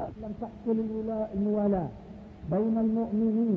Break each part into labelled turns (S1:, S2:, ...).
S1: لم تحصل الموالاة بين المؤمنين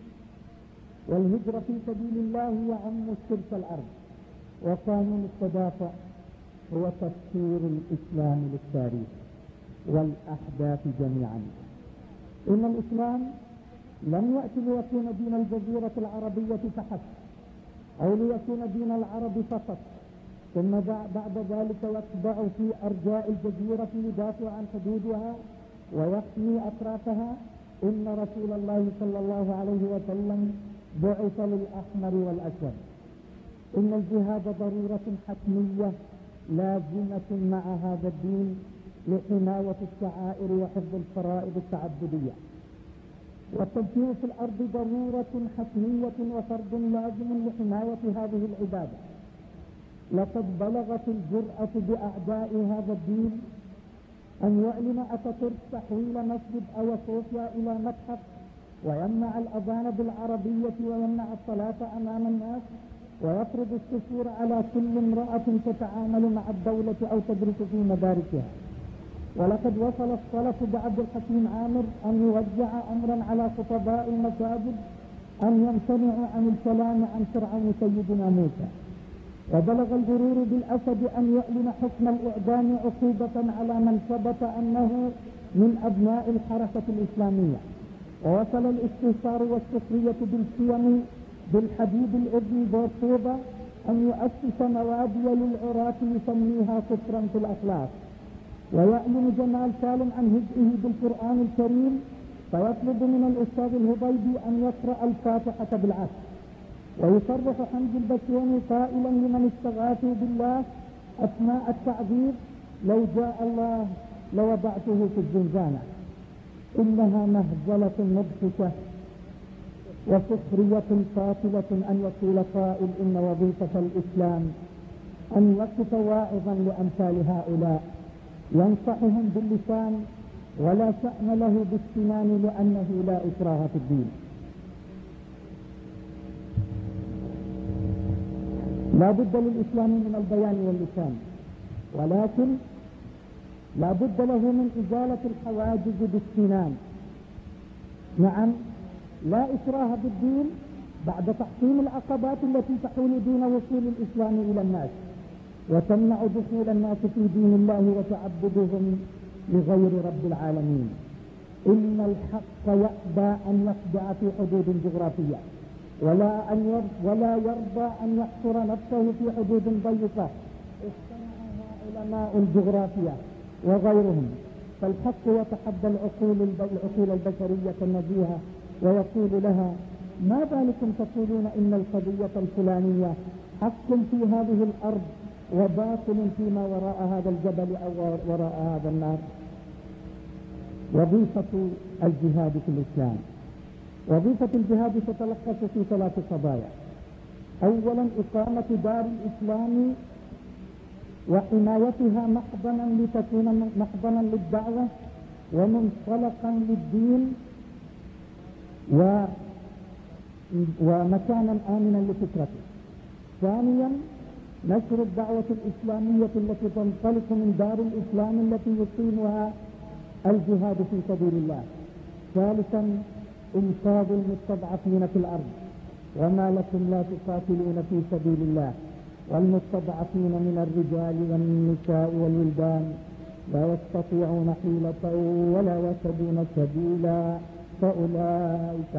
S1: والهجرة في سبيل الله يعم الشرك الأرض. وقانون التدافع هو تفسير الإسلام للتاريخ والأحداث جميعا. إن الإسلام لم يأتي ليكون دين الجزيرة العربية فحسب أو ليكون دين العرب فقط، ثم بعد ذلك يتبع في أرجاء الجزيرة يدافع عن حدودها ويحمي أطرافها. إن رسول الله صلى الله عليه وسلم بعث للأحمر والأسود. إن الجهاد ضرورة حتمية لازمة مع هذا الدين لحماية الشعائر وحفظ الفرائض التعبدية. والتبشير في الأرض ضرورة حتمية وفرض لازم لحماية هذه العبادة. لقد بلغت الجرأة بأعداء هذا الدين أن يعلن أتاتورك تحويل مسجد أيا صوفيا إلى متحف، ويمنع الأذان بالعربية ويمنع الصلاة أمام الناس، ويفرض السفور على كل امرأة تتعامل مع الدولة أو تدرس في مدارسها. ولقد وصل السلف بعبد الحكيم عامر أن يوزع أمرا على خطباء المساجد أن يمتنعوا عن الكلام عن فرعون سيدنا موسى. وبلغ الغرور بالأسد أن يعلن حكم الإعدام عقوبة على من ثبت أنه من أبناء الحركة الإسلامية. ووصل الاستهتار والسخرية بالقيم بالحبيب الابن بورصوبة أن يؤسس نوادي للعراة يسميها كفرا في الأخلاق. ويعلن جمال سالم عن هزئه بالقرآن الكريم فيطلب من الأستاذ الهضيبي أن يقرأ الفاتحة بالعكس. ويصرح حمد البسيوني قائلا لمن استغاثوا بالله أثناء التعذيب: لو جاء الله لوضعته في الزنزانة. إنها مهزلة مضحكة وسخرية قاتلة أن يقول قائل إن وظيفة الإسلام أن يقف واعظا لأمثال هؤلاء ينصحهم باللسان ولا شأن له بالسنان لأنه لا إكراه في الدين. لا بد للإسلام من البيان واللسان، ولكن لا بد له من إزالة الحواجز بالسنان. نعم، لا إكراه بالدين بعد تحطيم العقبات التي تحول دون وصول الإسلام إلى الناس وتمنع دخول الناس في دين الله وتعبدهم لغير رب العالمين. إن الحق يأبى أن يخضع في حدود جغرافية ولا يرضى أن يحصر نفسه في حدود ضيقة اجتمعها علماء الجغرافيا وغيرهم. فالحق يتحدى العقول البشرية النزيهة ويقول لها: ما بالكم تقولون إن القضية الفلانية حق في هذه الأرض وباطل فيما وراء هذا الجبل أو وراء هذا النار؟ وظيفة الجهاد في الإسلام. وظيفة الجهاد تتلخص في 3 قضايا. أولا، إقامة دار الإسلام وحمايتها محضنا لتكون محضنا للدعوة ومنطلقا للدين ومكانا آمنا لفكرته. ثانيا، نشر الدعوة الإسلامية التي تنطلق من دار الإسلام التي يقيمها الجهاد في سبيل الله. ثالثا، إنقاذ المستضعفين في الأرض. وما لكم لا تقاتلون في سبيل الله والمستضعفين من الرجال والنساء والولدان لا يستطيعون حيلة ولا يهتدون سبيلا فأولئك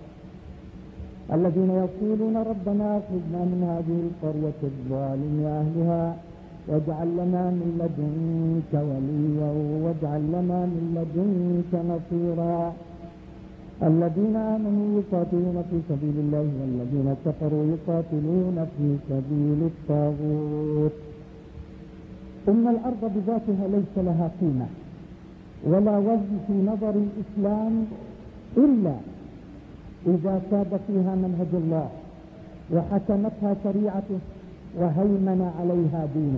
S1: الذين يقولون ربنا أخرجنا من هذه القرية الظالم أهلها واجعل لنا من لدنك وليا واجعل لنا من لدنك نصيرا. الذين آمنوا يقاتلون في سبيل الله والذين كفروا يقاتلون في سبيل الطاغوت. إن الأرض بذاتها ليس لها قيمة ولا وزن في نظر الإسلام إلا إذا ساد فيها منهج الله وحكمتها شريعته وهيمن عليها دينه.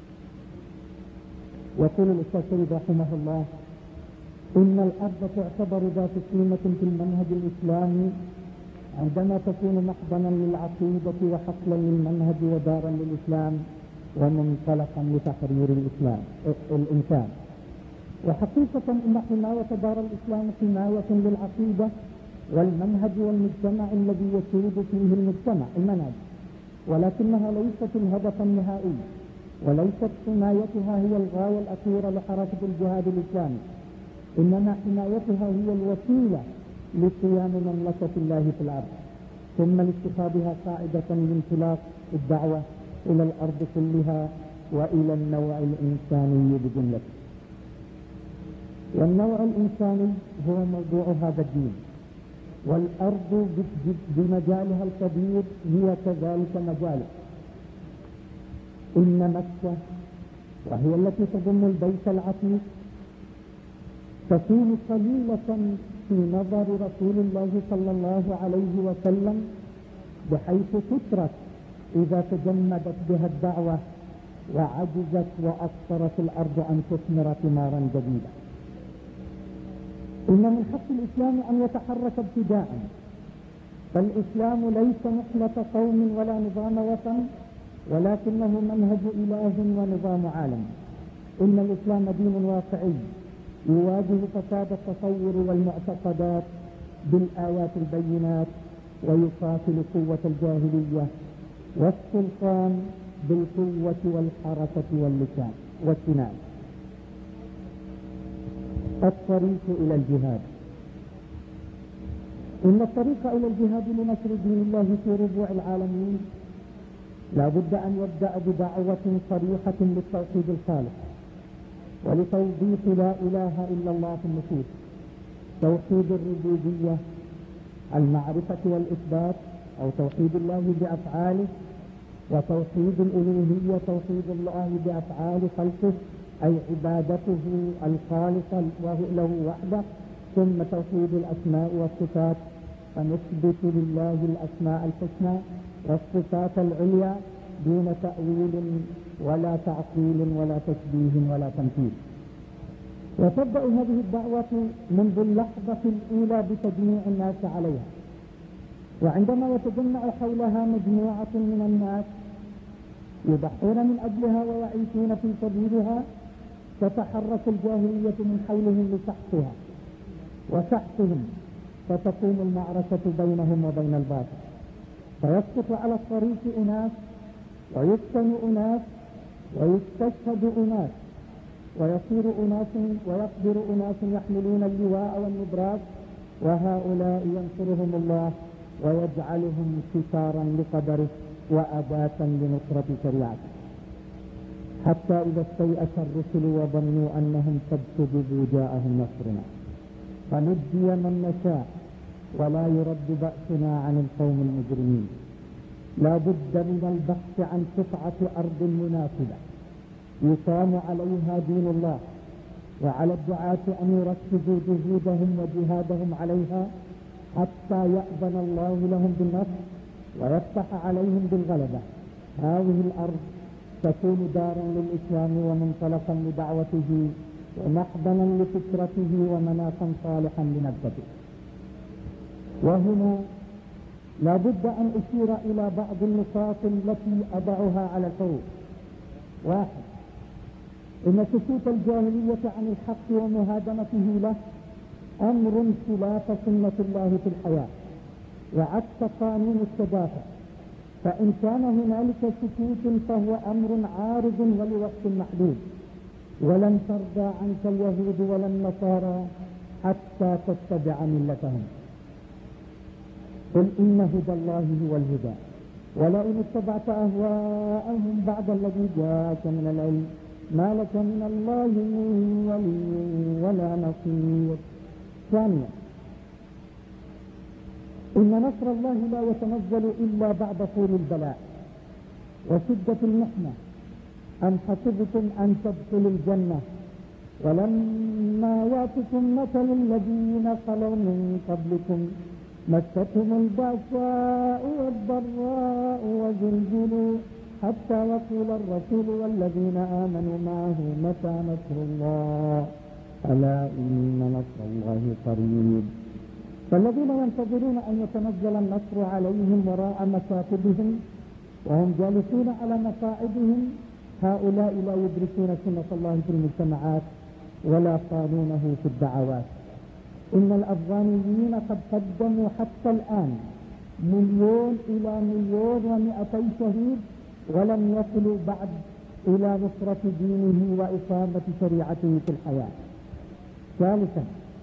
S1: يقول الأستاذ سيد رحمه الله: إن الأرض تعتبر ذات قيمة في المنهج الإسلامي عندما تكون محضنا للعقيدة وحقلا للمنهج ودارا للإسلام ومنطلقا لتحرير الإنسان. وحقيقة إن حماية دار الإسلام حماية للعقيدة والمنهج والمجتمع الذي يسود فيه المنهج، ولكنها ليست الهدف النهائي، وليست حمايتها هي الغاية الأخيرة لحركة الجهاد الإسلامي، إنما حمايتها هي الوسيلة لقيام مملكة الله في الأرض، ثم لاتخاذها قاعدة لانطلاق الدعوة إلى الأرض كلها وإلى النوع الإنساني بجملته. والنوع الإنساني هو موضوع هذا الدين، والأرض بمجالها الكبير هي كذلك مجاله. إن مكة وهي التي تضم البيت العتيق تكون قليلة في نظر رسول الله صلى الله عليه وسلم، بحيث تترك إذا تجمدت بها الدعوة وعجزت وأقصرت الأرض أن تثمر ثمارا جديدة. إن من حق الإسلام أن يتحرك ابتداء، فالإسلام ليس نحلة قوم ولا نظام وطن، ولكنه منهج إله ونظام عالم. إن الإسلام دين واقعي يواجه فساد التصور والمعتقدات بالآيات البينات، ويقاتل قوة الجاهلية والسلطان بالقوة والحركة واللسان والسنان. الطريق إلى الجهاد. إن الطريق إلى الجهاد لنشر دين الله في ربوع العالمين لا بد أن يبدأ بدعوة صريحة للتوحيد الخالص، ولتوضيح لا إله إلا الله في النفوس، توحيد الربوبية، المعرفة والإثبات أو توحيد الله بأفعاله، وتوحيد الألوهية توحيد الله بأفعال خلقه أي عبادته الخالصة له وحده، ثم توحيد الأسماء والصفات، فنثبت لله الأسماء الحسنى والصفات العليا دون تأويل ولا تعطيل ولا تشبيه ولا تمثيل. وتبدأ هذه الدعوة منذ اللحظة الأولى بتجميع الناس عليها، وعندما يتجمع حولها مجموعة من الناس يضحون من أجلها ويعيشون في سبيلها، تتحرك الجاهلية من حولهم لسحقها وسحقهم، فتقوم المعركة بينهم وبين الباطل، فيسقط على الطريق أناس ويفتن أناس ويستشهد أناس، ويصير أناس ويقدر أناس يحملون اللواء والنبراس، وهؤلاء ينصرهم الله ويجعلهم ستارا لقدره وأداة لنصرة شريعته، حتى إذا استيأس الرسل وظنوا أنهم قد كذبوا جاءهم نصرنا فنجي من نشاء ولا يرد بأسنا عن القوم المجرمين. لا بد من البحث عن قطعة أرض مناسبة يقام عليها دين الله، وعلى الدعاة أن يركزوا جهودهم وجهادهم عليها حتى يأذن الله لهم بالنصر ويفتح عليهم بالغلبة. هذه الأرض تكون دارا للإسلام ومنطلقا لدعوته ومحضنا لفكرته ومناخا صالحا لنبته. وهنا لا بد أن أشير إلى بعض النقاط التي أضعها على الحروف. 1. إن سكوت الجاهلية عن الحق ومهادنته له أمر خلاف سنة الله في الحياة وعكس قانون التدافع، فإن كان هنالك سكوت فهو أمر عارض ولوقت محدود، ولن ترضى عنك اليهود ولا النصارى حتى تتبع ملتهم. قل إن هدى الله هو الهدى ولئن اتبعت أهواءهم بعد الذي جاءك من العلم ما لك من الله من ولي ولا نصير. 2. إن نصر الله لا يتنزل إلا بعد طول البلاء وشدة المحنة. أم حسبتم أن تدخلوا الجنة ولما يأتكم مثل الذين خلوا من قبلكم مستهم البأساء والضراء وزلزلوا حتى يقول الرسول والذين آمنوا معه متى نصر الله ألا إن نصر الله قريب. فالذين ينتظرون أن يتنزل النصر عليهم وراء مكاتبهم وهم جالسون على مقاعدهم، هؤلاء لا يدركون سنة الله في المجتمعات ولا قانونه في الدعوات. إن الأفغانيين قد قدموا حتى الآن 1,000,000 إلى 1,200,000 شهيد، ولم يصلوا بعد إلى نصرة دينه وإقامة شريعته في الحياة. ثالثا،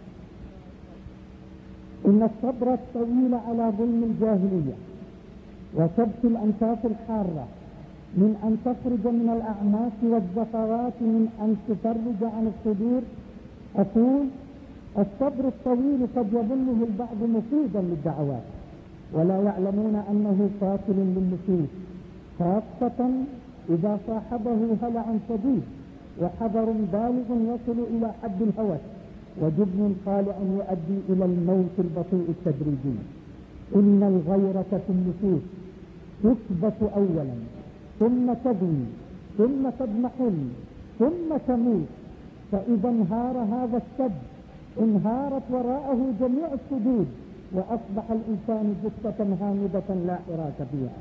S1: إن الصبر الطويل على ظلم الجاهلية وكبت الأنفاس الحارة، من أن تخرج من الأعماق والزفرات، من أن تفرج عن الصدور. أقول الصبر الطويل قد يظنه البعض مفيدا للدعوات، ولا يعلمون أنه قاتل للنفوس، خاصة إذا صاحبه هلع شديد وحذر بالغ يصل إلى حد الهوس، وجبن خالع يؤدي إلى الموت البطيء التدريجي. إن الغيرة في النفوس تثبت أولا، ثم تبني، ثم تضمحل، ثم تموت. فإذا انهار هذا السد انهارت وراءه جميع السدود، وأصبح الإنسان جثة هامدة لا حراك فيها.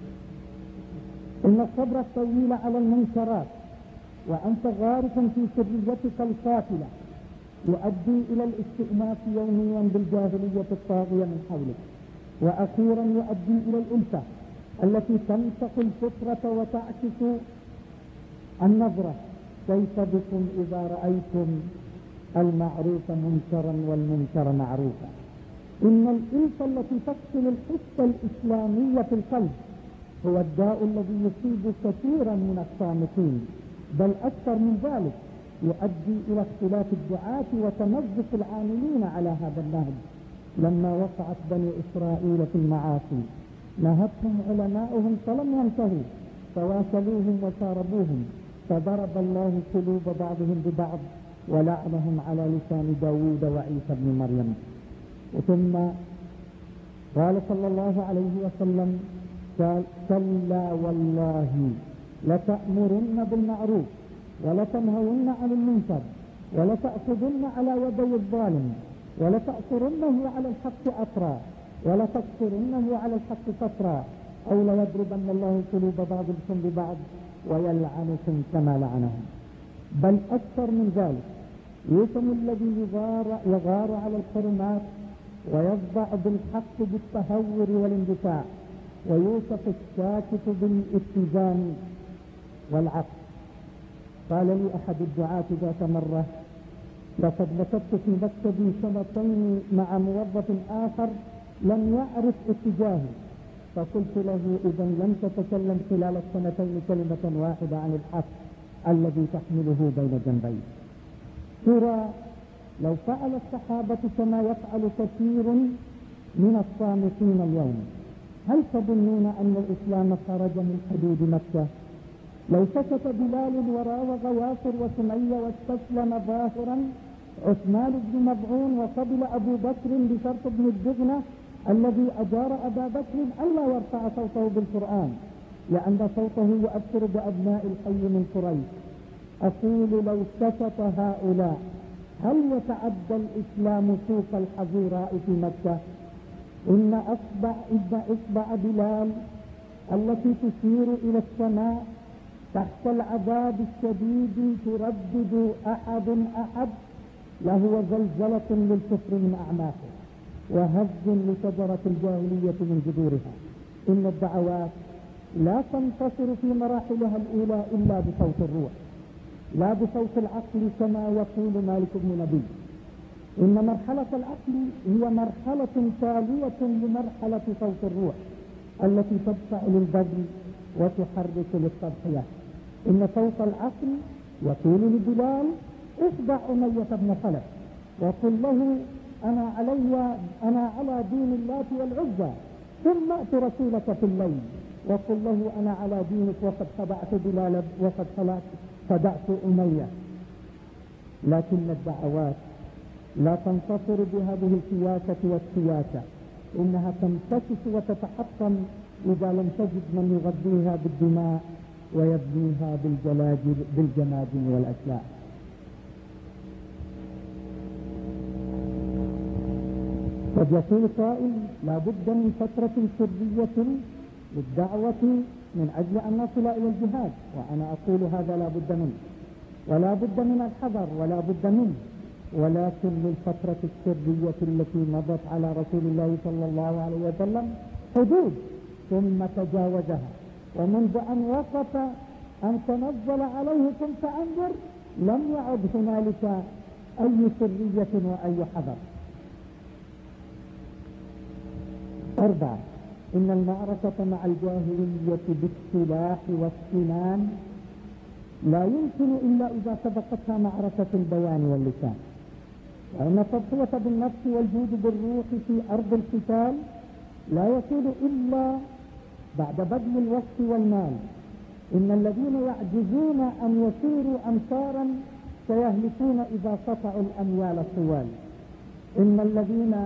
S1: إن الصبر الطويل على المنكرات وأنت غارق في سريتك القاتلة يؤدي إلى الاستئناس يوميا بالجاهلية الطاغية من حولك، وأخيرا يؤدي إلى الألفة التي تمسك الفطرة وتعكس النظرة. كيف بكم إذا رأيتم المعروف منكرا والمنكر معروفا؟ إن الألفة التي تقتل الحس الإسلامي في القلب هو الداء الذي يصيب كثيرا من الصامتين، بل أكثر من ذلك يؤدي إلى اختلاف الدعاة وتمزق العاملين على هذا النهج. لما وقعت بني إسرائيل في المعاصي نهتهم علماؤهم فلم ينتهوا، فواصلوهم وشاربوهم، فضرب الله قلوب بعضهم ببعض ولعنهم على لسان داود وعيسى بن مريم. ثم قال صلى الله عليه وسلم: كلا والله لتأمرن بالمعروف ولتنهون عن المنكر ولتأخذن على يدي الظالم ولتأثرنه على الحق أطرا ولتكسرنه على الحق سطرا، أو ليضربن الله قلوب بعضكم ببعض ويلعنكم كما لعنهم. بل أكثر من ذلك، يوسم الذي يغار على الحرمات ويخضع بالحق بالتهور والاندفاع، ويوسف الساكت بالاتزان والعقل. قال لي أحد الدعاة ذات مرة: لقد مكثت في مكتبي 2 سنين مع موظف آخر لم يعرف اتجاهي، فقلت له: إذا لم تتكلم خلال 2 سنين كلمة واحدة عن الحق الذي تحمله بين جنبيك. ترى لو فعل الصحابة كما يفعل كثير من الصامتين اليوم، هل تظنون أن الإسلام خرج من حدود مكة؟ لو سكت بلال وراوغ ياسر وسمية واستسلم ظاهرا عثمان بن مظعون وقبل أبو بكر بشرط بن الدغنة الذي أجار أبا بكر ألا يرفع صوته بالقرآن لأن صوته يؤثر بأبناء الحي من قريش، أقول لو سكت هؤلاء هل يتعدى الإسلام سوق الحظيراء في مكة؟ إن إصبع بلال التي تشير إلى السماء تحت العذاب الشديد تردد أحد لهو زلزلة للكفر من أعماقه وهز لشجرة الجاهلية من جذورها. إن الدعوات لا تنتصر في مراحلها الأولى إلا بصوت الروح لا بصوت العقل كما يقول مالك بن نبي. إن مرحلة العقل هي مرحلة تالية لمرحلة صوت الروح التي تدفع للبذل وتحرك للتضحية. إن صوت العقل يقول لبلال: اخضع أمية بن خلف وقل له أنا على دين اللات والعزى، ثم أت رسولك في الليل وقل له أنا على دينك وقد خدعت بلال وقد خدعت أمية. لكن الدعوات لا تنتصر بهذه السياسة والسياسة، إنها تنتكس وتتحطم إذا لم تجد من يغذيها بالدماء ويبنيها بالجماجم والأشلاء. قد يقول قائل: لا بد من فترة سرية للدعوة من أجل أن نصل إلى الجهاد، وأنا أقول هذا لا بد منه. ولا بد من الحذر ولا بد منه، ولكن للفترة السرية التي مضت على رسول الله صلى الله عليه وسلم حدود ثم تجاوزها، ومنذ أن وقف أن تنزل عليكم فأنذر لم يعد هنالك أي سرية وأي حذر. 4. إن المعركة مع الجاهلية بالسلاح والسنان لا يمكن إلا إذا سبقتها معركة البيان واللسان، وإن التضحية بالنفس والجود بالروح في أرض القتال لا يكون إلا بعد بذل الوقت والمال. إن الذين يعجزون أن يسيروا أمتارا سيهلكون إذا قطعوا الأميال الطوال. إن الذين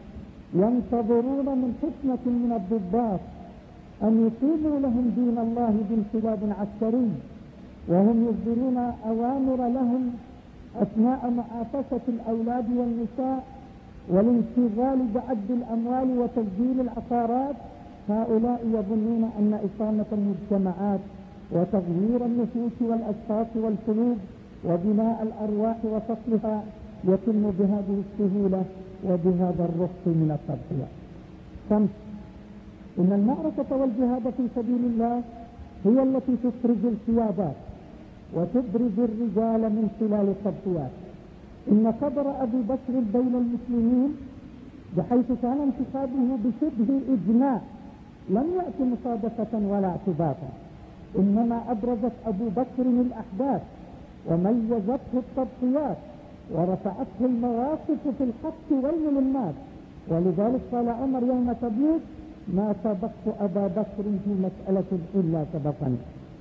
S1: ينتظرون من حكمة من الضباط أن يقيموا لهم دين الله بانقلاب عسكري، وهم يصدرون أوامر لهم أثناء معافسة الأولاد والنساء والانشغال بعد الأموال وتسجيل العقارات، هؤلاء يظنون أن إقامة المجتمعات وتغيير النفوس والأشخاص والقلوب وبناء الأرواح وفصلها يتم بهذه السهولة وبهذا الرخص من التضحية. 5. إن المعركة والجهاد في سبيل الله هي التي تخرج القيادات وتبرز الرجال من خلال التضحيات. إن قدر أبي بكر بين المسلمين بحيث كان انتخابه بشبه إجماع لم يأتي مصادفة ولا اعتباطا، إنما أبرزت أبو بكر الأحداث وميزته التضحيات ورفعته المواقف في الحق والملمات. ولذلك قال عمر يوم تبوك: ما سبقت أبا بكر في مسألة إلا سبقني.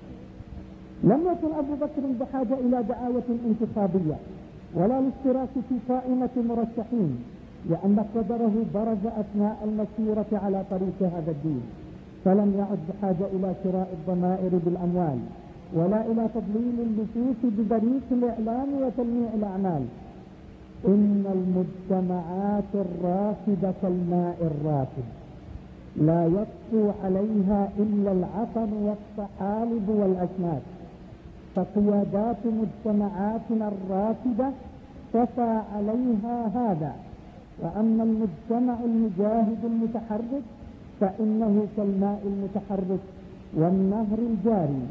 S1: لم يكن أبو بكر بحاجة إلى دعاية انتخابية ولا الاشتراك في قائمة مرشحين، لأن قدره برز أثناء المسيرة على طريق هذا الدين، فلم يعد بحاجة إلى شراء الضمائر بالأموال ولا إلى تضليل النفوس بطريق الإعلام وتلميع الأعمال. إن المجتمعات الراكدة كالماء الراكد لا يطفو عليها إلا العفن والطحالب والأشماس، فقيادات مجتمعاتنا الراكدة طفى عليها هذا. وأما المجتمع المجاهد المتحرك فإنه كالماء المتحرك والنهر الجاري،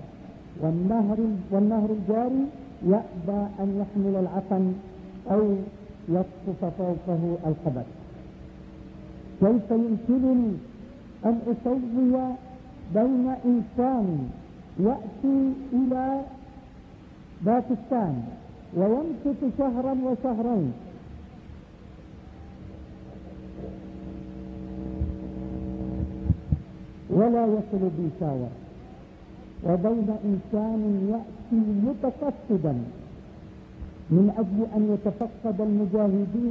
S1: والنهر الجاري يأبى أن يحمل العفن أو يسقط فوقه الخبث. كيف يمكنني أن أسوي بين إنسان يأتي إلى باكستان ويمكث شهرا وشهرين ولا يصل بيشاور، وبين إنسان يأتي متقصدا من أجل أن يتفقد المجاهدين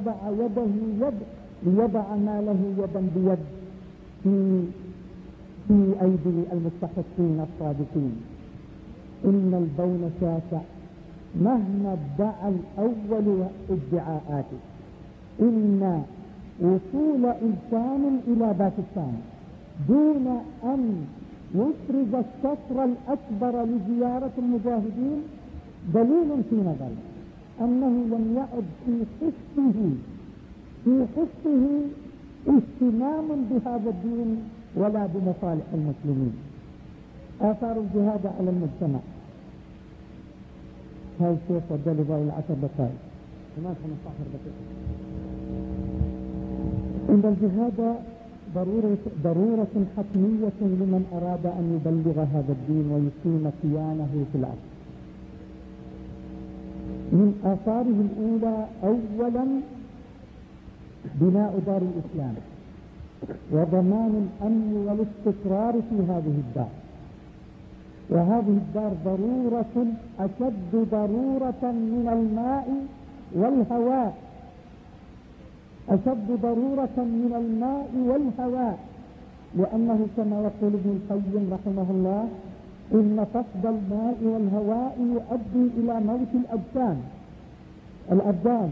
S1: ليضع ماله يدا بيد في أيدي المستحقين الصادقين. إن البون شاسع مهما ادعى الأول ادعاءاته. إن وصول إنسان إلى باكستان دون أن يفرز الشطر الأكبر لزيارة المجاهدين دليل في نظر أنه لم يعد في حسه اهتمام بهذا الدين ولا بمصالح المسلمين. آثار الجهاد على المجتمع. هاي الشيخ فضل ضوء 10 دقائق كمان 15 دقيقة. إن الجهاد ضرورة حتمية لمن أراد أن يبلغ هذا الدين ويقيم كيانه في الأرض. من آثاره الأولى أولا بناء دار الإسلام وضمان الأمن والاستقرار في هذه الدار. وهذه الدار ضرورة أشد ضرورة من الماء والهواء، أشد ضرورة من الماء والهواء، لأنه كما يقول ابن القيم رحمه الله: إن فقد الماء والهواء يؤدي إلى موت الأبدان،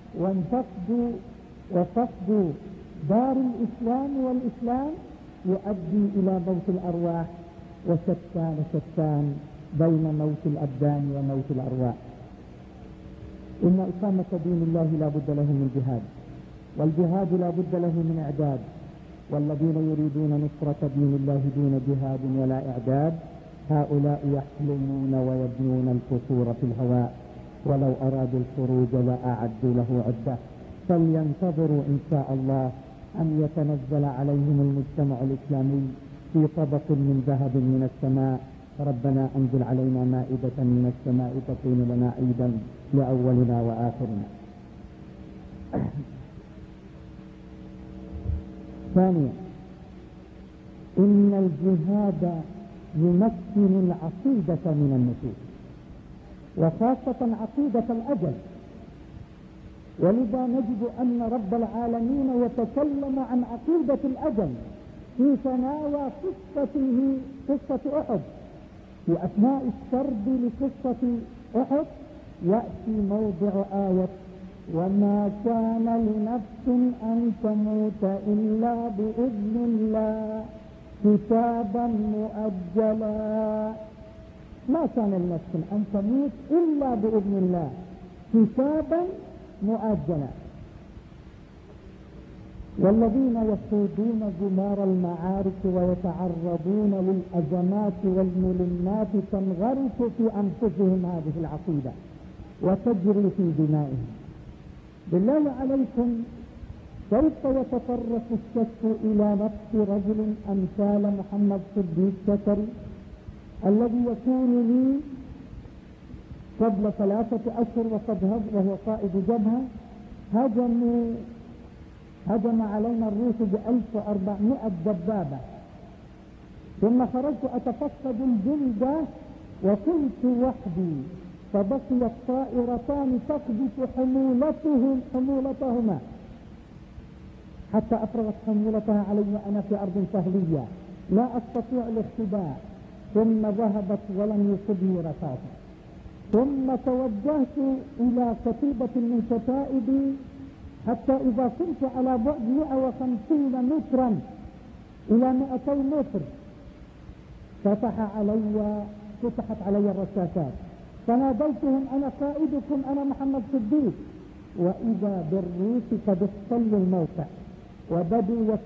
S1: وفقد دار الإسلام والإسلام يؤدي إلى موت الأرواح. وشتان بين موت الأبدان وموت الأرواح. إن إقامة دين الله لا بد له من جهاد، والجهاد لا بد له من إعداد، والذين يريدون نصرة دين الله دون جهاد ولا إعداد هؤلاء يحلمون ويبنون القصور في الهواء، ولو أرادوا الخروج لأعدوا له عدة. فلينتظروا إن شاء الله أن يتنزل عليهم المجتمع الإسلامي في طبق من ذهب من السماء. ربنا أنزل علينا مائدة من السماء تكون لنا عيدا لأولنا وآخرنا. ثانيا، إن الجهاد يمكن العقيدة من النفوس، وخاصة عقيدة الأجل. ولذا نجد أن رب العالمين يتكلم عن عقيدة الأجل في ثنايا قصة أحد. في أثناء السرد لقصة أحد يأتي موضع آية: وما كان لنفس أن تموت إلا بإذن الله كتابا مؤجلا. ما كان لنفس أن تموت إلا بإذن الله كتابا مؤجلا. والذين يخوضون جمار المعارك ويتعرضون للأزمات والملمات تنغرس في أنفسهم هذه العقيدة وتجري في دمائهم. بالله عليكم، كيف يتطرق الشك إلى نفس رجل أمثال محمد صديق شكري الذي يكون لي قبل 3 أشهر وهو قائد جبهة هجم علينا الروس ب1400 دبابة، ثم خرجت أتفقد الجلد وكنت وحدي، فبقيت طائرتان تقذف حمولتهما حتى أفرغت حمولتها علي وأنا في أرض سهلية لا أستطيع الاختباء، ثم ذهبت ولم يصبني رصاصا. ثم توجهت إلى كتيبة من كتائبي حتى إذا كنت على بعد 150 مترا إلى 200 متر فتحت علي الرشاشات، فناديتهم: أنا قائدكم، أنا محمد صديق. وإذا بالروس قد احتلوا الموقع وبدأوا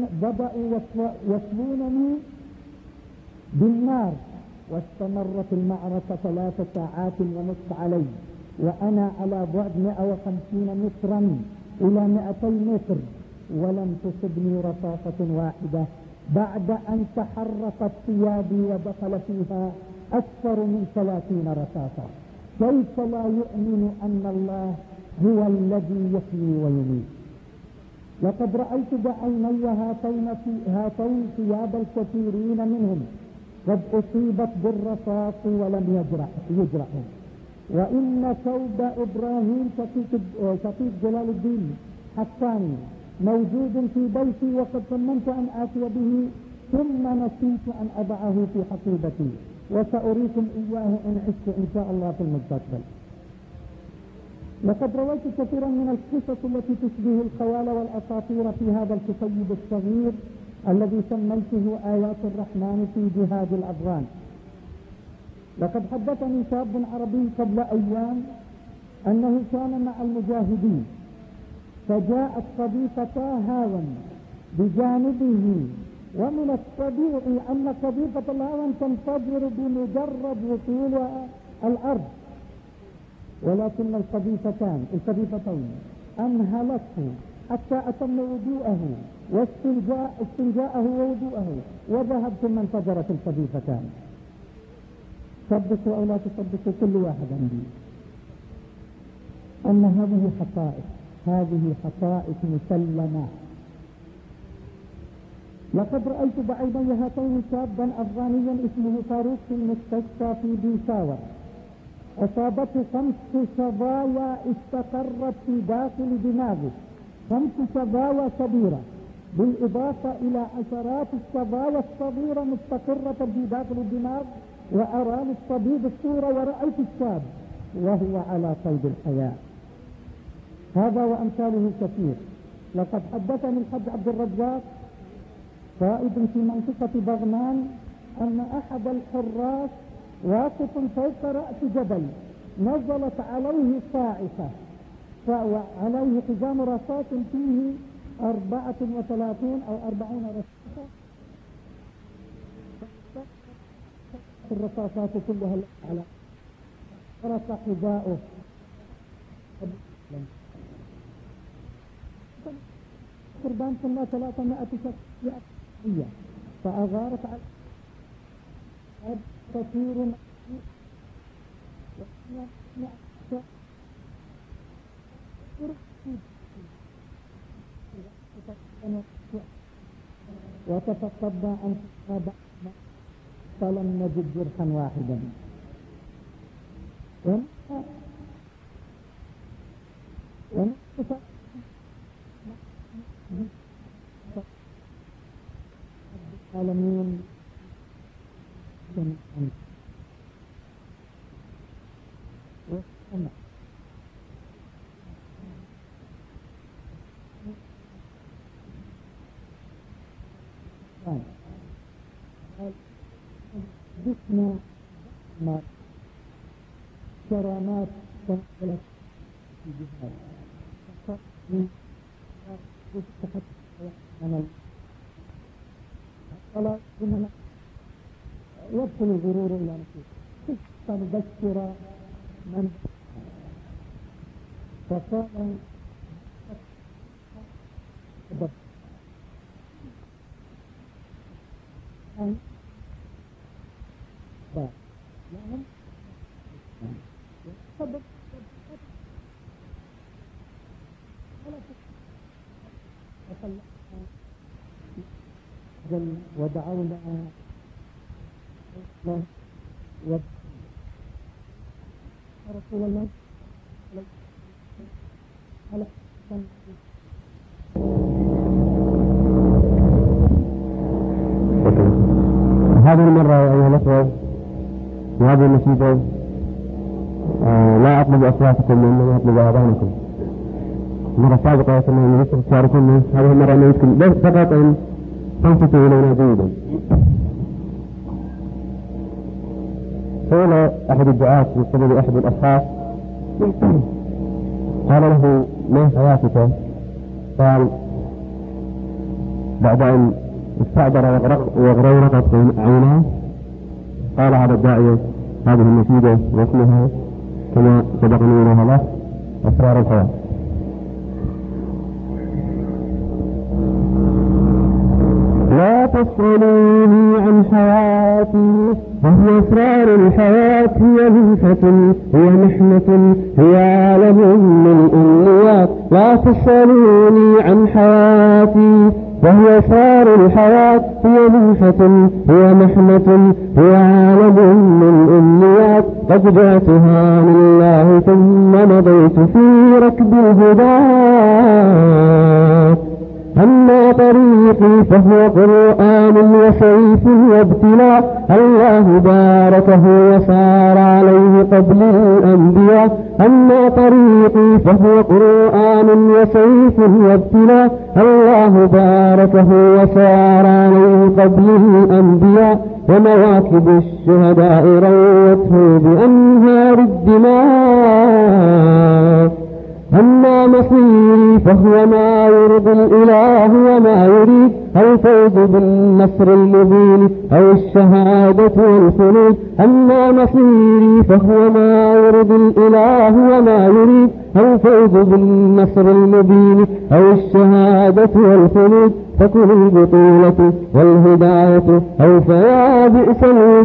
S1: يسلونني بالنار، واستمرت المعركة 3 ساعات ونصف علي وأنا على بعد 150 مترا إلى 200 متر، ولم تصبني رصاصة واحدة بعد أن تحرقت ثيابي ودخل فيها أكثر من 30 رصاصة. كيف لا يؤمن أن الله هو الذي يحيي ويميت؟ لقد رأيت بعيني هاتين ثياب الكثيرين منهم قد أصيبت بالرصاص ولم يجرحوا. وإن ثوب إبراهيم شقيق جلال الدين حساني موجود في بيتي، وقد صممت أن آتي به ثم نسيت أن أضعه في حقيبتي، وسأريكم إياه إن عشت إن شاء الله في المستقبل. لقد رويت كثيرا من القصص التي تشبه الخيال والأساطير في هذا الكتيب الصغير الذي سميته آيات الرحمن في جهاد الأفغان. لقد حدثني شاب عربي قبل أيام أنه كان مع المجاهدين، فجاءت قذيفة هاون بجانبه، ومن الطبيعي أن قذيفة الهاون تنفجر بمجرد وصولها الأرض، ولكن القذيفتين أنهلته حتى أتم وضوءه واستنجاءه ووضوءه وذهب، ثم انفجرت القذيفتان. صدقوا أو لا تصدقوا كل واحد عندي أن هذه حقائق مسلمة. لقد رأيت بعيني هاتين شابا أفغانيا اسمه فاروق في المستشفى في بيشاور، أصابته 5 شظايا استقرت في داخل دماغه، 5 شظايا كبيرة، بالإضافة إلى عشرات الشظايا الصغيرة مستقرة في داخل الدماغ. وأراني الطبيب الصورة ورأيت الشاب وهو على قيد الحياة. هذا وأمثاله كثير. لقد حدثني الحج عبد الرزاق قائد في منطقة بغمان أن أحد الحراس واقف فوق رأس جبل نزلت عليه صاعقة وعليه حزام رصاص فيه 34 أو 40 رصاصة، الرصاصات كلها على فرس حذاؤه قربان كنا 300 شخصية فأغارت على كثير وتفقدنا أن فلم نجد جرحا واحدا. العالمين جسنا ما كرامات تنقلت في جهاز يدخل الغرور إلى نفسه فنذكر من فقال ودعونا رسول الله
S2: هذه المرة أيها الأخوة وهذه النشيدة لا أطلب أصواتكم وإنما أطلب آذانكم. المرة السابقة كنا نريد تشاركونا، هذه المرة نريدكم بس فقط أن تنصتوا إلينا جيدا. سئل أحد الدعاة من قبل أحد الأشخاص قال له ما حياتك؟ قال بعد أن استعبر وغرورقت عيناه قال هذا الداعية هذه النتيجة واسمها كما سبقني إليها له أسرار الحياة. لا تسألوني عن حياتي وهي أسرار الحياة، هي منحة هي محنة هي عالم من الأمنيات. لا تسألوني عن حياتي وهي أسرار الحياة، هي منحة هي محنة هي عالم من الأمنيات. قد جاءتها لله ثم مضيت في ركب الهدى. أما طريقي فهو قرآن وسيف وابتلاء، الله باركه وسار عليه قبل الأنبياء. أما طريقي فهو قرآن وسيف وابتلاء، الله باركه وسار عليه قبل الأنبياء. ومواكب الشهداء روته بأنهار الدماء. أما مصيري فهو ما يرضي الإله وما يريد، الفوز بالنصر المبين أو الشهادة والخلود. أما مصيري فهو ما يرضي الإله وما يريد، الفوز بالنصر المبين أو الشهادة والخلود. تكن البطولة والهداية أو فيا بئس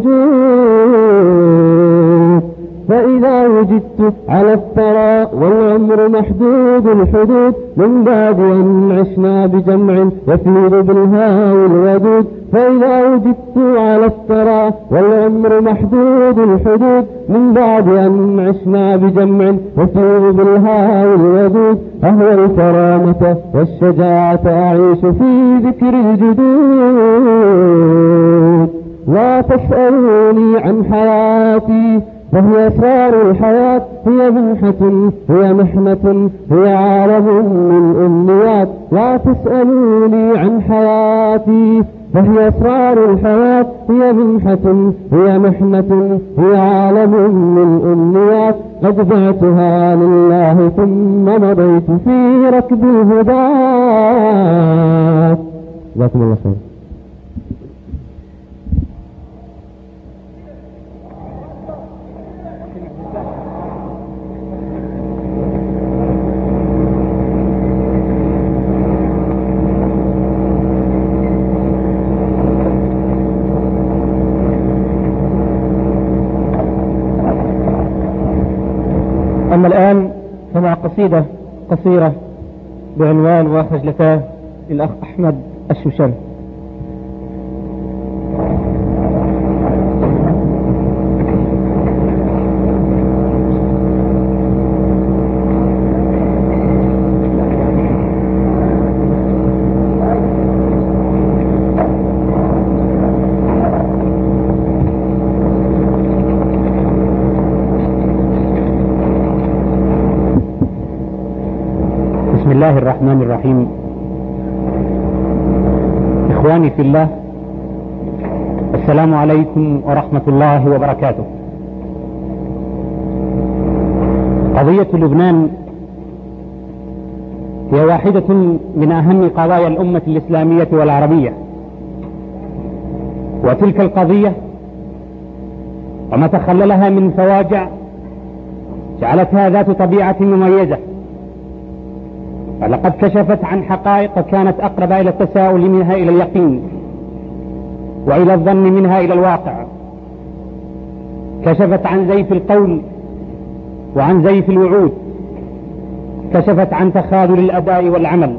S2: الوجود. فإذا وجدت على الثرى والعمر محدود الحدود، من بعد أن عشنا بجمع يفيض بالهاوي الودود. فإذا وجدت على الثرى والعمر محدود الحدود، من بعد أن عشنا بجمع يفيض بالهاوي الودود. أهوى الكرامة والشجاعة أعيش في ذكر الجدود. لا تسألوني عن حياتي وهي أسرار الحياة، هي منحة هي محنة هي عالم من أمنيات. لا تسألوني عن حياتي فهي أسرار الحياة، هي منحة، هي محنة، هي عالم من أمنيات. قد بعتها لله ثم مضيت في ركب الهدى. جزاكم الله خير.
S3: أما الآن فمع قصيدة قصيرة بعنوان وخجلتاه للأخ أحمد الشوشان. بسم الله الرحمن الرحيم. إخواني في الله، السلام عليكم ورحمة الله وبركاته. قضية لبنان هي واحدة من أهم قضايا الأمة الإسلامية والعربية، وتلك القضية وما تخللها من فواجع جعلتها ذات طبيعة مميزة، ولقد كشفت عن حقائق كانت أقرب إلى التساؤل منها إلى اليقين، وإلى الظن منها إلى الواقع. كشفت عن زيف القول وعن زيف الوعود، كشفت عن تخاذل الأداء والعمل،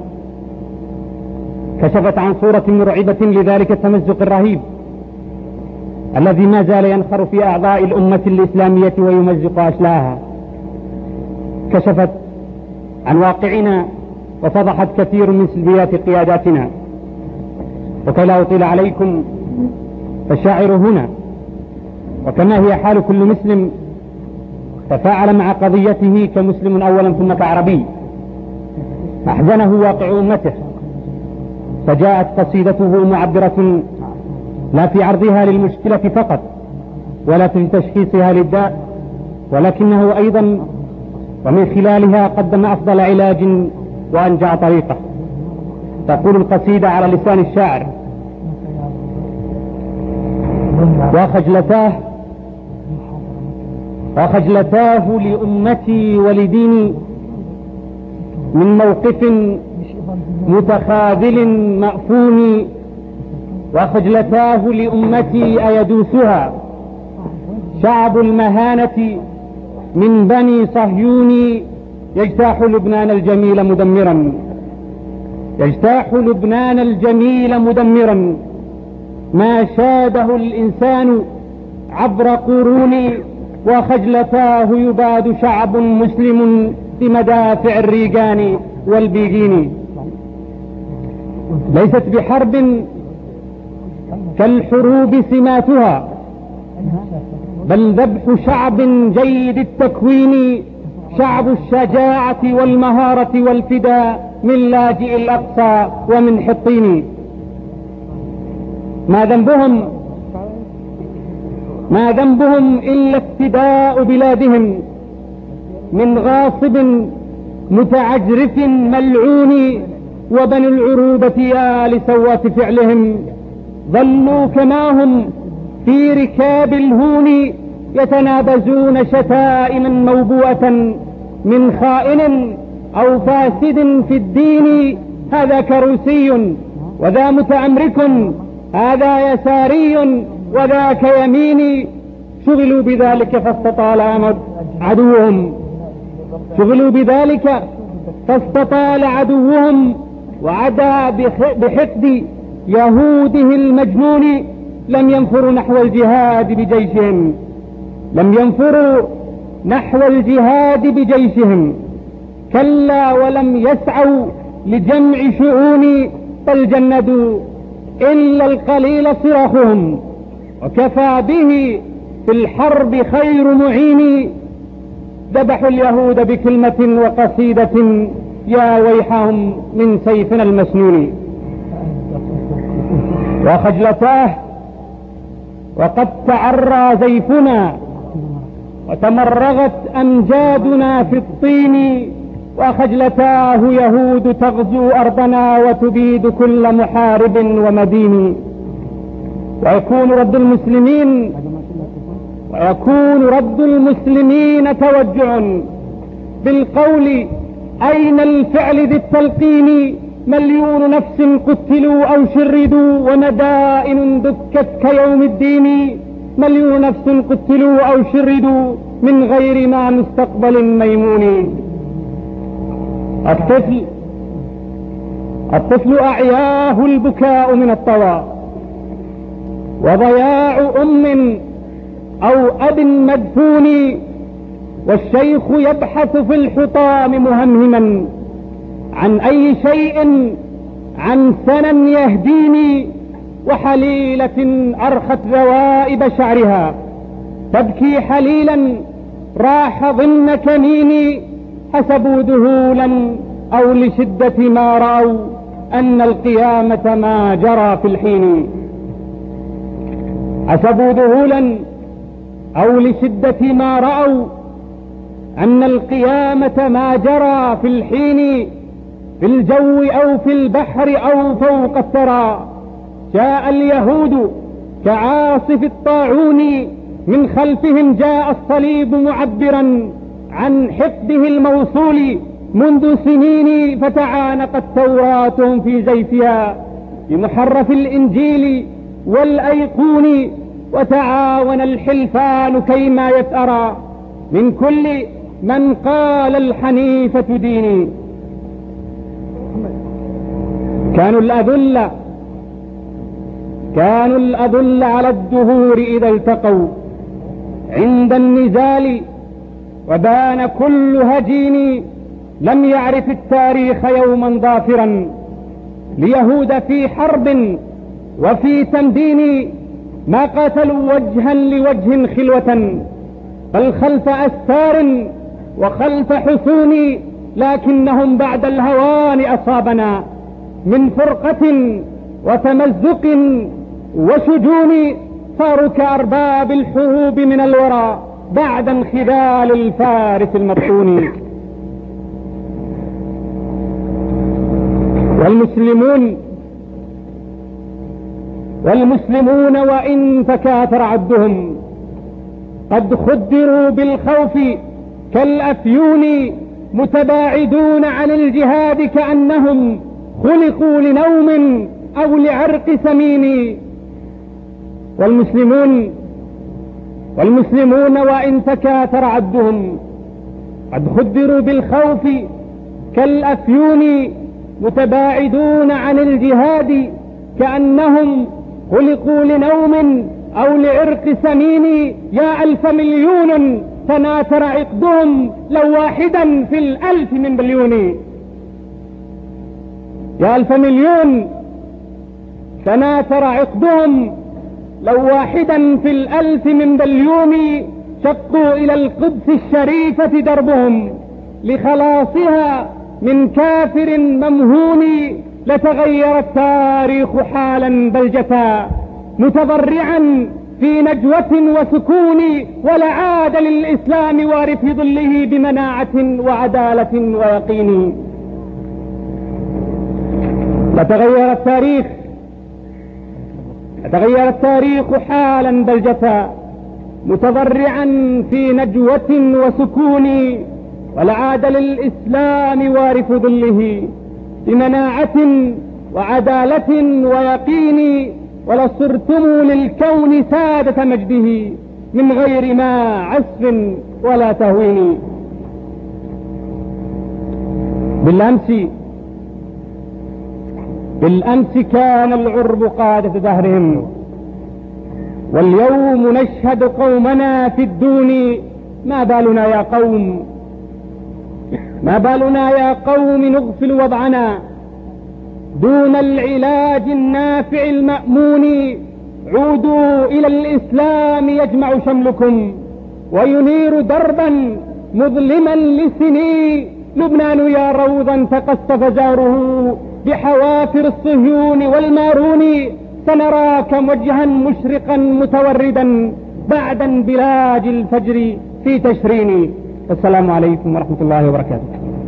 S3: كشفت عن صورة مرعبة لذلك التمزق الرهيب الذي ما زال ينخر في أعضاء الأمة الإسلامية ويمزق أشلاها. كشفت عن واقعنا وفضحت كثير من سلبيات قياداتنا. وكي لا أطيل عليكم فالشاعر هنا، وكما هي حال كل مسلم، تفاعل مع قضيته كمسلم أولا ثم كعربي. أحزنه واقع أمته، فجاءت قصيدته معبرة لا في عرضها للمشكلة فقط ولا في تشخيصها للداء، ولكنه أيضا ومن خلالها قدم أفضل علاج وأنجع طريقة. تقول القصيدة على لسان الشاعر: وخجلتاه لأمتي ولديني من موقف متخاذل مأفون، وخجلتاه لأمتي أيدوسها شعب المهانة من بني صهيون، يجتاح لبنان الجميل مدمرا، يجتاح لبنان الجميل مدمرا، ما شاده الإنسان عبر قرون، وخجلتاه يباد شعب مسلم بمدافع الريجان والبيجين. ليست بحرب كالحروب سماتها، بل ذبح شعب جيد التكوين، شعب الشجاعة والمهارة والفداء من لاجئ الأقصى ومن حطين. ما ذنبهم إلا افتداء بلادهم من غاصب متعجرف ملعون، وبنو العروبة آل سوات فعلهم ظلوا كما هم في ركاب الهون، يتنابزون شتائما موبوءة من خائن أو فاسد في الدين. هذا كروسي وذا متأمرك، هذا يساري وذاك يميني، شغلوا بذلك فاستطال أمد عدوهم، شغلوا بذلك فاستطال عدوهم، وعدا بحقد يهوده المجنون. لم ينفروا نحو الجهاد بجيشهم، لم ينفروا نحو الجهاد بجيشهم، كلا ولم يسعوا لجمع شؤون، بل جندوا إلا القليل صراخهم، وكفى به في الحرب خير معين. ذبحوا اليهود بكلمة وقصيدة، يا ويحهم من سيفنا المسنون. وخجلتاه وقد تعرى زيفنا وتمرغت أمجادنا في الطين، وخجلتاه يهود تغزو أرضنا وتبيد كل محارب ومدين. ويكون رد المسلمين توجع بالقول أين الفعل ذي التلقين، مليون نفس قتلوا أو شردوا ومدائن دكت كيوم الدين، مليون نفس قتلوا أو شردوا من غير ما مستقبل ميمون. الطفل أعياه البكاء من الطوى، وضياع أم أو أب مدفون، والشيخ يبحث في الحطام مهمهما عن أي شيء عن سنا يهديني، وحليلة أرخت ذوائب شعرها تبكي حليلا راح ضمن كميني، حسبوا ذهولا أو لشدة ما رأوا أن القيامة ما جرى في الحين، حسبوا ذهولا أو لشدة ما رأوا أن القيامة ما جرى في الحين، في الجو أو في البحر أو فوق الثرى. جاء اليهود كعاصف الطاعون، من خلفهم جاء الصليب معبرا عن حقده الموصول منذ سنين، فتعانقت توراتهم في زيفها بمحرف الإنجيل والأيقون، وتعاون الحلفان كيما يثأرى من كل من قال الحنيفة ديني. كانوا الأذل على الدهور إذا التقوا عند النزال، وبان كل هجين لم يعرف التاريخ يوما ظافرا ليهود في حرب وفي تمدين، ما قاتلوا وجها لوجه خلوة بل خلف أستار وخلف حصون، لكنهم بعد الهوان أصابنا من فرقة وتمزق وشجون، صاروا كأرباب الحروب من الورى بعد انخذال الفارس المبطون. والمسلمون وإن تكاثر عدهم قد خدروا بالخوف كالأفيون، متباعدون عن الجهاد كأنهم خلقوا لنوم أو لعرق سمين. والمسلمون وإن تكاثر عدهم قد خدروا بالخوف كالأفيون، متباعدون عن الجهاد كأنهم خلقوا لنوم أو لعرق سمين. يا 1000 مليون تناثر عقدهم لو واحدا في 1000 من بليون، يا 1000 مليون تناثر عقدهم لو واحدا في 1000 من بليون، شقوا إلى القدس الشريفة دربهم لخلاصها من كافر ممهون، لتغير التاريخ حالا بلجة متضرعا في نجوة وسكون، ولعاد للإسلام وارث ظله بمناعة وعدالة ويقين. لتغير التاريخ حالا بلجة متضرعا في نجوة وسكون، ولعاد للإسلام وارث ظله بمناعة وعدالة ويقين، ولصرتم للكون سادة مجده من غير ما عسف ولا تهوين. بالأمس كان العرب قادة دهرهم، واليوم نشهد قومنا في الدون. ما بالنا يا قوم نغفل وضعنا دون العلاج النافع المأمون. عودوا إلى الإسلام يجمع شملكم وينير دربا مظلما لسني. لبنان يا روضا تقصف جاره بحوافر الصهيون والمارون. سنراك وجها مشرقا متوردا بعد انبلاج الفجر في تشريني. السلام عليكم ورحمة الله وبركاته.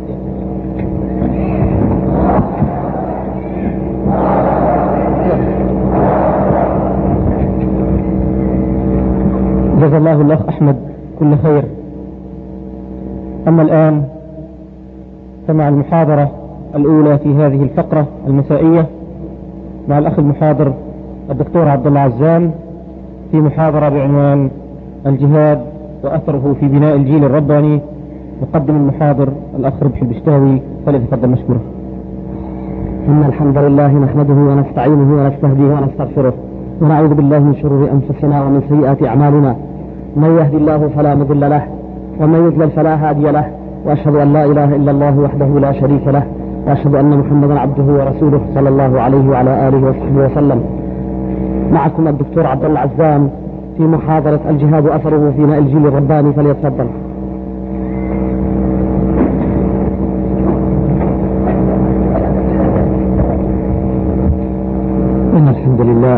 S2: جزا الله الأخ أحمد كل خير. أما الآن فمع المحاضرة الأولى في هذه الفقرة المسائية مع الأخ المحاضر الدكتور عبد الله عزام في محاضرة بعنوان الجهاد وأثره في بناء الجيل الرباني. مقدم المحاضر الأخ ربحي البشتاوي، فليتفضل مشكورا.
S4: إن الحمد لله نحمده ونستعينه ونستهديه ونستغفره ونعوذ بالله من شرور أنفسنا ومن سيئات أعمالنا. من يهدي الله فلا مضل له ومن يضلل فلا هادي له، وأشهد أن لا إله إلا الله وحده لا شريك له، وأشهد أن محمدا عبده ورسوله صلى الله عليه وعلى آله وصحبه وسلم. معكم الدكتور عبد الله عزام في محاضرة الجهاد وأثره في بناء الجيل الرباني، فليتفضل.
S1: إن الحمد لله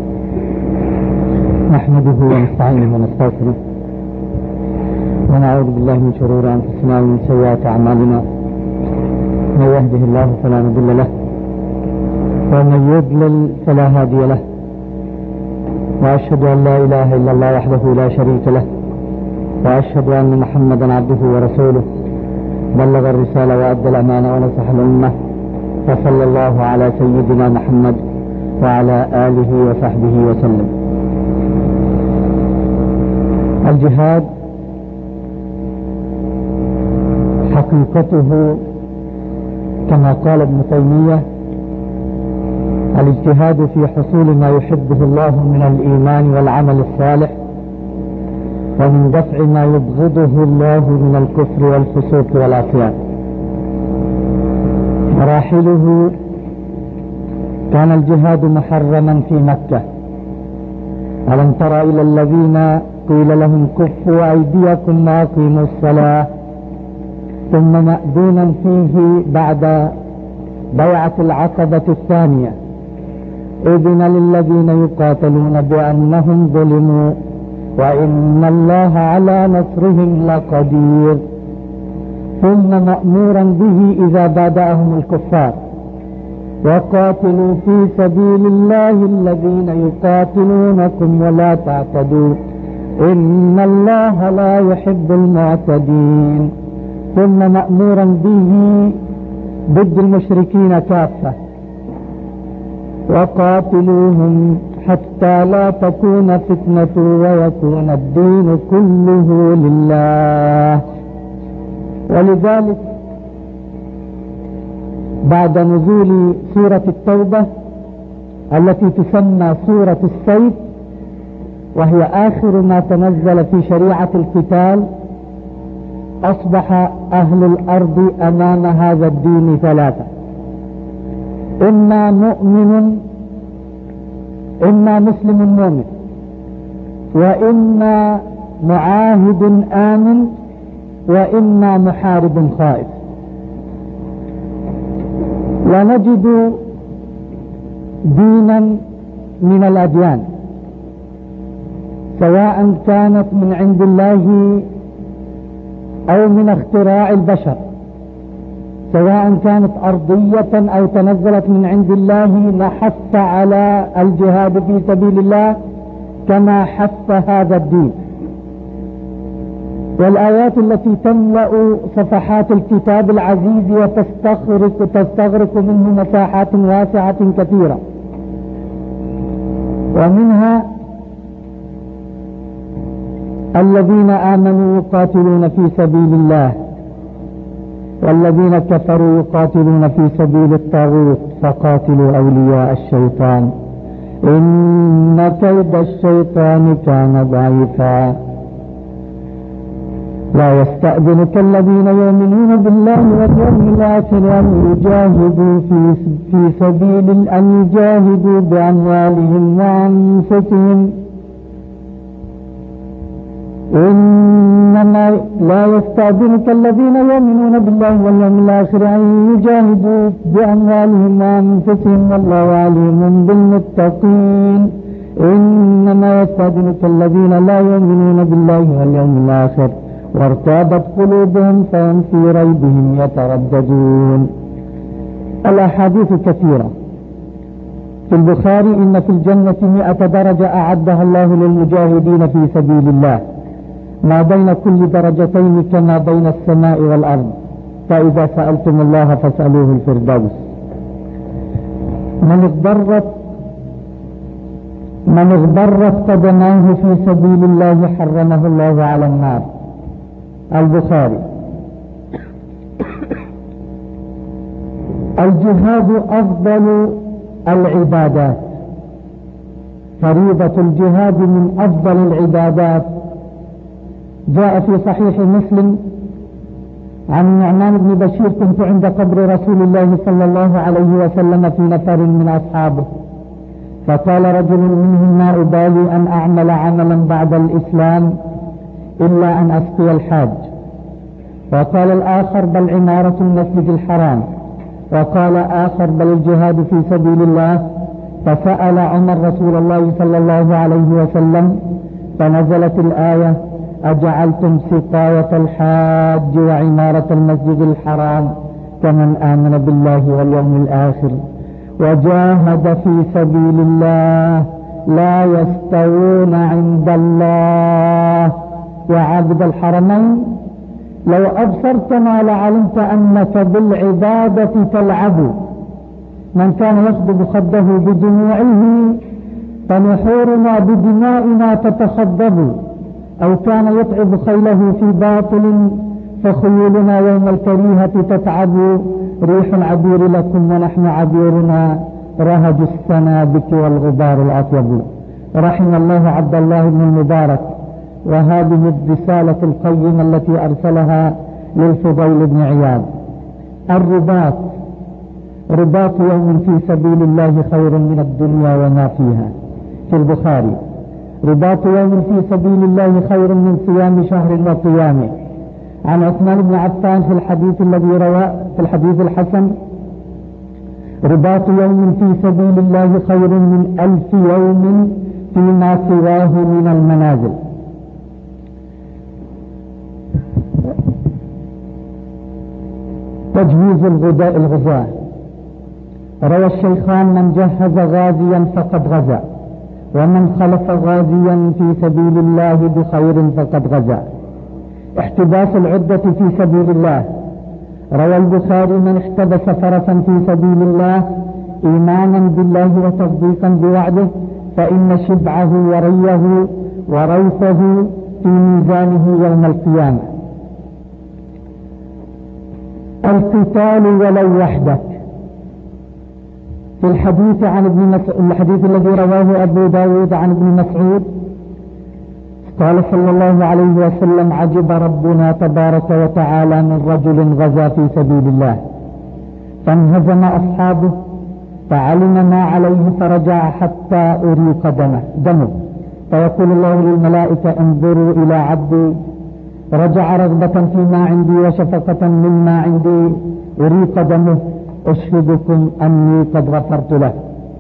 S1: نحمده ونستعينه ونستغفره ونعوذ بالله من شرور أنفسنا ومن سيئات أعمالنا. من يهده الله فلا مضل له ومن يضلل فلا هادي له، وأشهد أن لا إله إلا الله وحده لا شريك له، وأشهد أن محمدا عبده ورسوله بلغ الرسالة وأدى الأمانة ونصح الأمة، وصلى الله على سيدنا محمد وعلى آله وصحبه وسلم. الجهاد حقيقته كما قال ابن تيمية الاجتهاد في حصول ما يحبه الله من الإيمان والعمل الصالح، ومن دفع ما يبغضه الله من الكفر والفسوق والعصيان. مراحله: كان الجهاد محرما في مكة. ألم تر إلى الذين قيل لهم كفوا أيديكم وأقيموا الصلاة، ثم مأذونا فيه بعد بيعة العقبة الثانية إذن للذين يقاتلون بأنهم ظلموا وإن الله على نصرهم لقدير، ثم مأمورا به إذا بادأهم الكفار: وقاتلوا في سبيل الله الذين يقاتلونكم ولا تعتدوا إن الله لا يحب المعتدين. ثم مأمورا به ضد المشركين كافة: وقاتلوهم حتى لا تكون فتنة ويكون الدين كله لله. ولذلك بعد نزول سورة التوبة التي تسمى سورة السيف، وهي آخر ما تنزل في شريعة القتال، أصبح أهل الأرض أمام هذا الدين ثلاثة: إما مؤمن، إما مسلم مؤمن، وإما معاهد آمن، وإما محارب خائف. لا نجد دينا من الأديان سواء كانت من عند الله أو من اختراع البشر، سواء كانت أرضية أو تنزلت من عند الله، نحث على الجهاد في سبيل الله كما حث هذا الدين. والآيات التي تملأ صفحات الكتاب العزيز وتستغرق منه مساحات واسعة كثيرة، ومنها: الذين آمنوا يقاتلون في سبيل الله والذين كفروا يقاتلون في سبيل الطاغوت فقاتلوا أولياء الشيطان إن كيد الشيطان كان ضعيفا. لا يستأذنك الذين يؤمنون بالله واليوم الآخر أن يجاهدوا بأموالهم وأنفسهم إن إنما لا يستأذنك الذين يؤمنون بالله واليوم الآخر أن يجاهدوا بأموالهم وأنفسهم والله عليم بالمتقين. إنما يستأذنك الذين لا يؤمنون بالله واليوم الآخر وارتابت قلوبهم فهم في ريبهم يترددون. الأحاديث كثيرة. في البخاري إن في الجنة 100 درجة أعدها الله للمجاهدين في سبيل الله، ما بين كل درجتين كما بين السماء والأرض، فإذا سألتم الله فاسألوه الفردوس. من اغبرت قدماه في سبيل الله حرمه الله على النار. البخاري. الجهاد أفضل العبادات، فريضة الجهاد من أفضل العبادات. جاء في صحيح مسلم عن نعمان بن بشير: كنت عند قبر رسول الله صلى الله عليه وسلم في نفر من أصحابه، فقال رجل منهم: ما أبالي أن أعمل عملا بعد الإسلام إلا أن أسقي الحاج. وقال الآخر: بل عمارة المسجد الحرام. وقال آخر: بل الجهاد في سبيل الله. فسأل عمر رسول الله صلى الله عليه وسلم فنزلت الآية: أجعلتم سقاية الحاج وعمارة المسجد الحرام كمن آمن بالله واليوم الآخر وجاهد في سبيل الله لا يستوون عند الله. يا عابد الحرمين، لو أبصرتنا لعلمت أنك بالعبادة تلعب. من كان يخضب خده بدموعه فنحورنا بدمائنا تتخضب، أو كان يتعب خيله في باطل فخيولنا يوم الكريهة تتعب. ريح العبير لكم ونحن عبيرنا رهج السنابك والغبار الأطيب. رحم الله عبد الله بن المبارك وهذه الرسالة القيمة التي أرسلها للفضيل بن عياض. رباط يوم في سبيل الله خير من الدنيا وما فيها. في البخاري: رباط يوم في سبيل الله خير من صيام شهر وقيامه. عن عثمان بن عفان في الحديث الحسن: رباط يوم في سبيل الله خير من 1000 يوم فيما سواه من المنازل. تجهيز الغزاة. روى الشيخان: من جهز غازيا فقد غزا، ومن خلف غازيا في سبيل الله بخير فقد غزا. احتباس العدة في سبيل الله. روى البخاري: من احتبس فرسا في سبيل الله إيمانا بالله وتصديقا بوعده فإن شبعه وريه وريثه في ميزانه يوم القيامة. القتال ولو وحدك. في الحديث الحديث الذي رواه أبو داود عن ابن مسعود قال صلى الله عليه وسلم: عجب ربنا تبارك وتعالى من رجل غزا في سبيل الله فانهزم أصحابه فعلم ما عليه فرجع حتى أريق دمه، فيقول الله للملائكة: انظروا إلى عبدي رجع رغبة فيما عندي وشفقة مما عندي أريق دمه، أشهدكم أني قد غفرت له.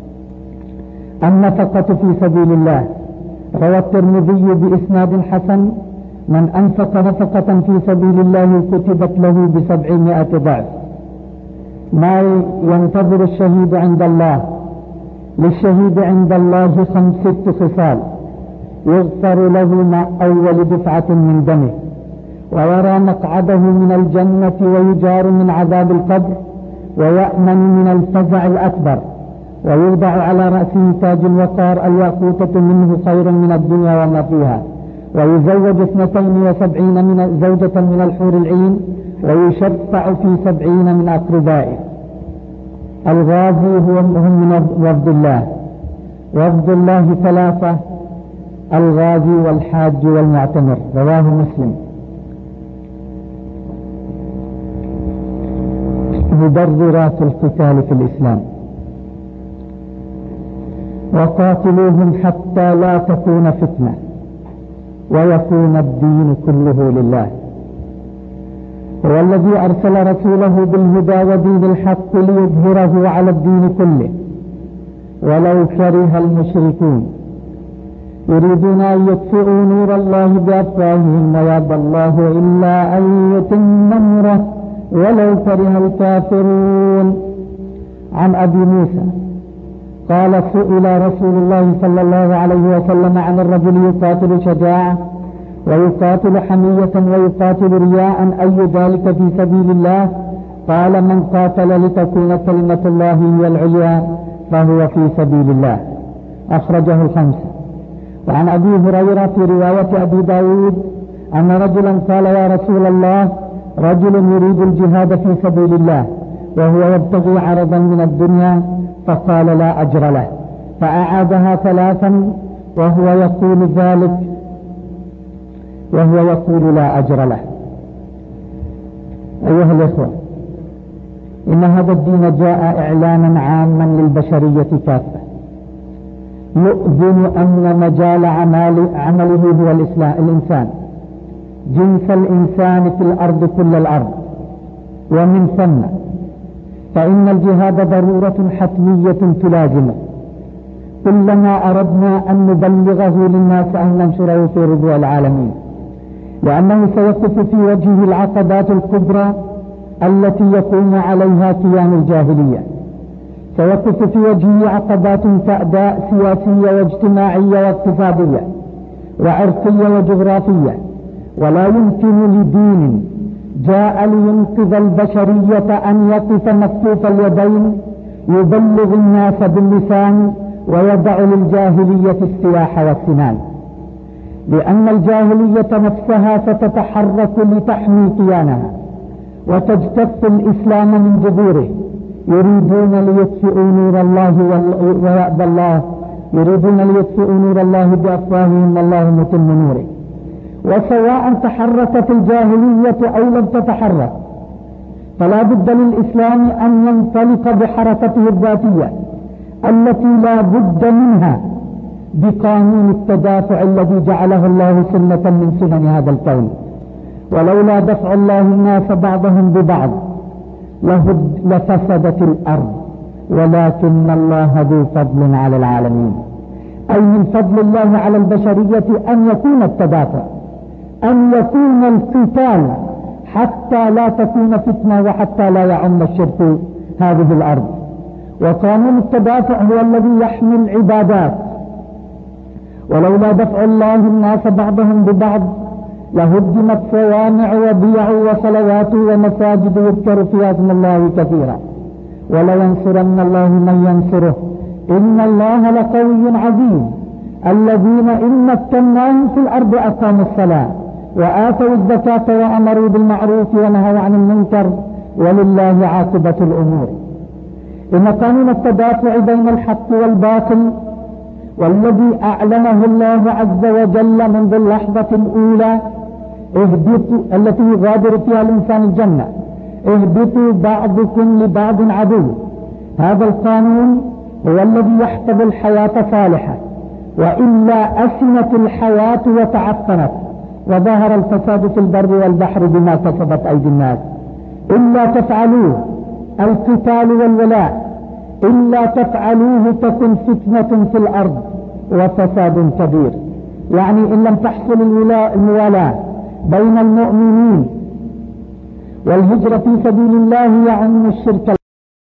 S1: النفقة في سبيل الله. روى الترمذي بإسناد حسن: من أنفق نفقة في سبيل الله كتبت له ب700 ضعف. ما ينتظر الشهيد عند الله. للشهيد عند الله 5 خصال: يغفر له مع أول دفعة من دمه، ويرى مقعده من الجنة، ويجار من عذاب القبر، ويأمن من الفزع الأكبر، ويوضع على رأسه تاج الوقار الياقوتة منه خير من الدنيا وما فيها، ويزوج 72 زوجة من الحور العين، ويشفع في 70 من أقربائه. الغازي هم من وفد الله. وفد الله 3: الغازي والحاج والمعتمر. رواه مسلم. مبررات القتال في الإسلام. وقاتلوهم حتى لا تكون فتنة ويكون الدين كله لله. هو الذي أرسل رسوله بالهدى ودين الحق ليظهره على الدين كله ولو كره المشركون. يريدون أن يطفئوا نور الله بأفواههم ويأبى الله إلا أن يتم نوره ولو كره الكافرون. عن أبي موسى قال سئل رسول الله صلى الله عليه وسلم عن الرجل يقاتل شجاعة ويقاتل حمية ويقاتل رياء أي ذلك في سبيل الله؟ قال من قاتل لتكون كلمة الله هي العليا فهو في سبيل الله. أخرجه الخمسة. وعن أبي هريرة في رواية أبي داود أن رجلا قال يا رسول الله رجل يريد الجهاد في سبيل الله وهو يبتغي عرضا من الدنيا، فقال لا أجر له، فأعادها ثلاثا وهو يقول ذلك لا أجر له. أيها الإخوة، إن هذا الدين جاء إعلانا عاما للبشرية كافة، يؤذن أن مجال عمله هو الإنسان، جنس الإنسان في الأرض كل الأرض. ومن ثم فإن الجهاد ضرورة حتمية تلازمه كلما أردنا أن نبلغه للناس أو ننشره في ربوع العالمين، لأنه سيقف في وجهه العقبات الكبرى التي يقوم عليها كيان الجاهلية، سيقف في وجهه عقبات كأداء سياسية واجتماعية واقتصادية وعرقية وجغرافية، ولا يمكن لدين جاء لينقذ البشرية أن يقف مكفوف اليدين يبلغ الناس باللسان ويدع للجاهلية السلاح والسنان، لأن الجاهلية نفسها ستتحرك لتحمي كيانها وتجتث الإسلام من جذوره. يريدون ليطفئوا نور الله ويأبى الله، يريدون ليطفئوا نور الله بأفواههم والله متم نوره. وسواء تحركت الجاهلية أو لم تتحرك فلا بد للإسلام أن ينطلق بحركته الذاتية التي لا بد منها بقانون التدافع الذي جعله الله سنة من سنن هذا الكون. ولولا دفع الله الناس بعضهم ببعض لفسدت الأرض ولكن الله ذو فضل على العالمين. أي من فضل الله على البشرية أن يكون التدافع، أن يكون القتال حتى لا تكون فتنة وحتى لا يعم الشرك هذه الأرض. وقانون التدافع هو الذي يحمي العبادات. ولولا دفع الله الناس بعضهم ببعض لهدمت صوامع وبيع وصلوات ومساجد يذكر فيها اسم الله كثيرا ولينصرن الله من ينصره إن الله لقوي عزيز. الذين إن مكناهم في الأرض أقاموا الصلاة وآتوا الزكاة وأمروا بالمعروف ونهوا عن المنكر ولله عاقبة الأمور. إن قانون التدافع بين الحق والباطل والذي أعلنه الله عز وجل منذ اللحظة الأولى التي يغادر فيها الإنسان الجنة، اهبطوا بعضكم لبعض عدو. هذا القانون هو الذي يحفظ الحياة صالحة، وإلا أسنت الحياة وتعفنت وظهر الفساد في البر والبحر بما كسبت أيدي الناس. إلا تفعلوه القتال والولاء، إلا تفعلوه تكن فتنة في الأرض وفساد كبير. يعني إن لم تحصل الموالاة بين المؤمنين والهجرة في سبيل الله يعم الشرك